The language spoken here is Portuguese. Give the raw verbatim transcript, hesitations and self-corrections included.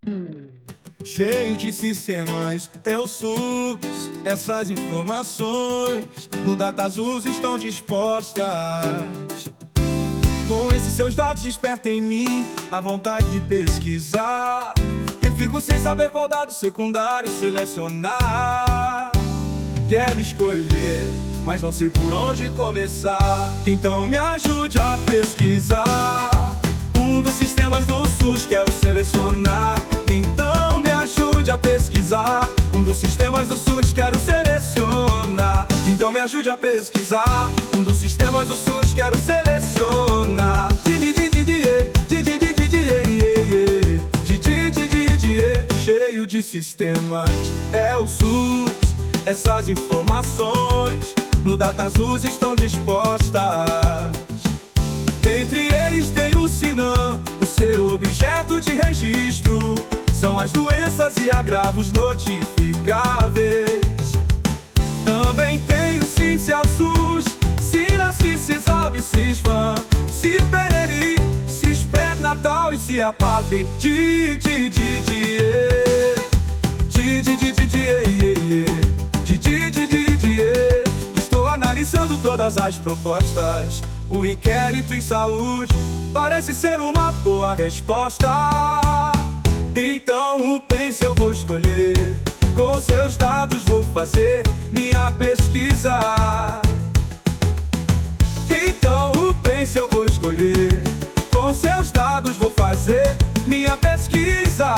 Cheio de sistemas, eu subo essas informações no DataZus estão dispostas. Com esses seus dados desperta em mim a vontade de pesquisar. Eu fico sem saber qual dado secundário selecionar. Quero escolher, mas não sei por onde começar. Então me ajude a pesquisar um dos sistemas do SUS, quero selecionar. Então me ajude a pesquisar um dos sistemas do SUS, quero selecionar. Então me ajude a pesquisar um dos sistemas do SUS, quero selecionar. Cheio de sistemas, é o SUS. Essas informações no DataZus estão dispostas. Entre eles tem o SINAM, o seu objeto de registro. São as doenças e agravos notificáveis. Também tem o SINCEASUS, SINA, CISAB, CISFAM, CIPERERI, CISPRÉ-natal e CIAPAP. Di, di, di, di, di, di, di, di, di, di, di, di, di. Estou analisando todas as propostas. O inquérito em saúde parece ser uma boa resposta. Então o Pense eu vou escolher. Com seus dados vou fazer minha pesquisa. Então o Pense eu vou escolher. Com seus dados vou fazer minha pesquisa.